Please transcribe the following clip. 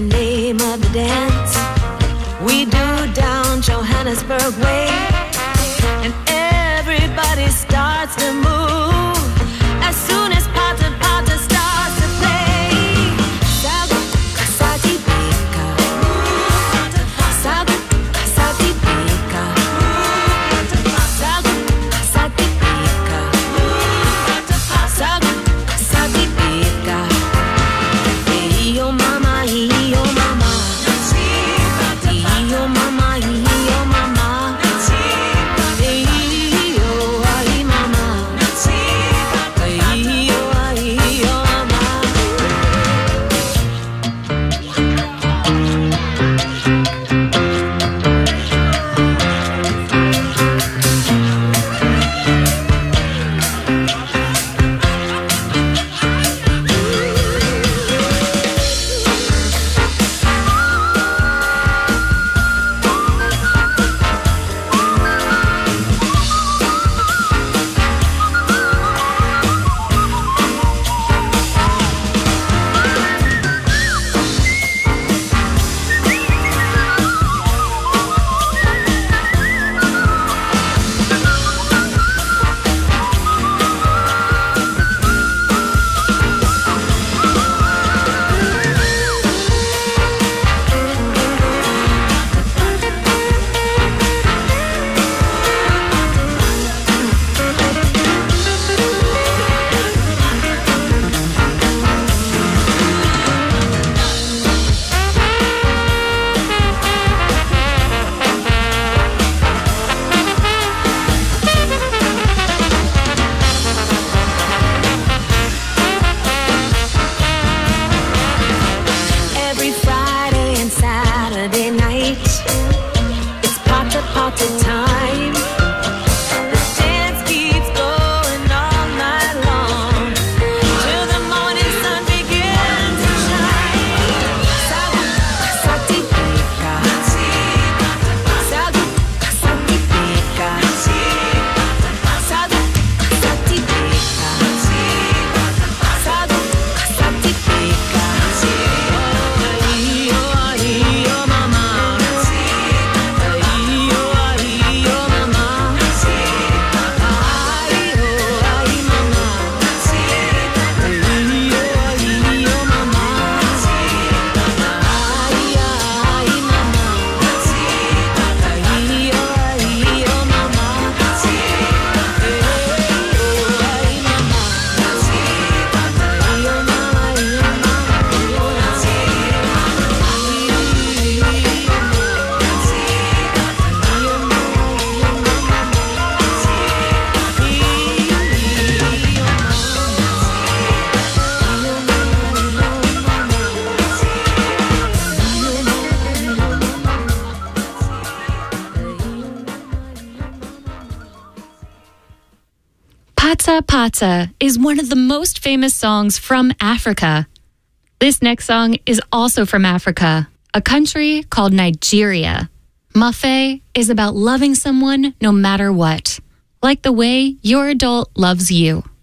name of the dance. We do down Johannesburg way, and everybody starts to move as soon as Pata Pata starts to play. Sagu Kasati Pika, Sagu Kasati Pika, Sagu Kasati Pika, Sagu Kasati Pika. Hey yo mama, hey yo mama, hey yo mama, hey yo mama, hey yo ay mama, hey yo ay yo mama. Every Friday and Saturday night, it's Pata Pata time. The dance keeps going all night long till the morning sun begins to shine. Sagu Kasati Pika, Sagu Kasati Pika, Sagu Kasati Pika, Sagu Kasati Pika. Ay yo mama, ay yo mama, ay mama, ay mama, Pata Pata is one of the most famous songs from Africa. This next song is also from Africa, a country called Nigeria. Mafe is about loving someone no matter what, like the way your adult loves you.